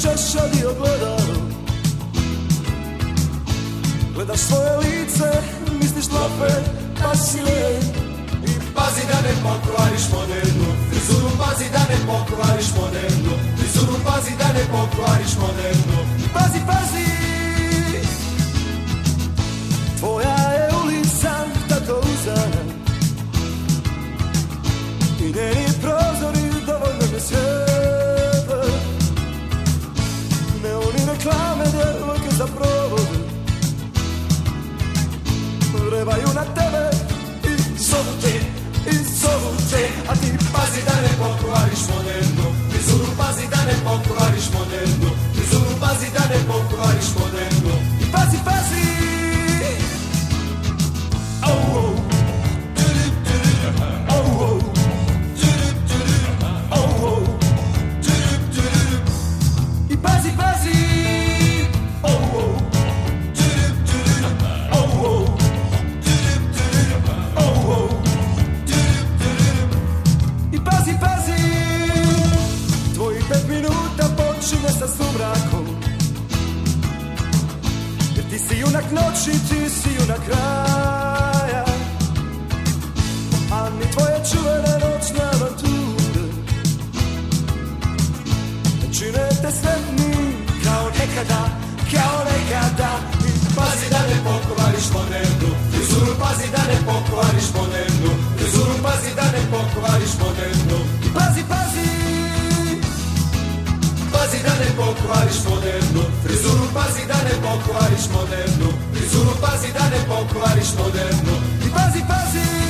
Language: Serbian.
šadi ogledalo. Gledaš svoje lice, misliš lape, pa si lijep. I pazi da ne pokvariš modernu frizuru, pazi da ne pokvariš modernu frizuru, pazi da ne pokvariš modernu. Pazi, pazi, tvoja je ulica tako uzana i njeni prozori dovoljno ne svijetle. Neoni reklame, djevojke za provod vrebaju na tebe i zovu te, a ti Pazi da ne pokvariš modernu frizuru, pazi da ne pokvariš modernu frizuru, pazi da ne pokvariš modernu. i pazi, pazi. Oh, oh. Oh, oh. Oh, oh. I pazi, pazi. Oh, oh. Oh, oh. Oh, oh. I pazi, pazi. Tvojih 5 minuta počinje sa sumrakom, jer ti si junak noći, ti si junak kraja. A ni tvoje čuvene noćne avanture ne čine te sretni kao nekada, kao nekada. I Pazi da ne pokvariš modernu frizuru, pazi da ne pokvariš modernu frizuru, pazi da ne pokvariš modernu. pazi, pazi. Pazi da ne pokvariš modernu frizuru, pazi da ne pokvariš modernu frizuru, pazi da ne pokvariš modernu. I pazi, pazi.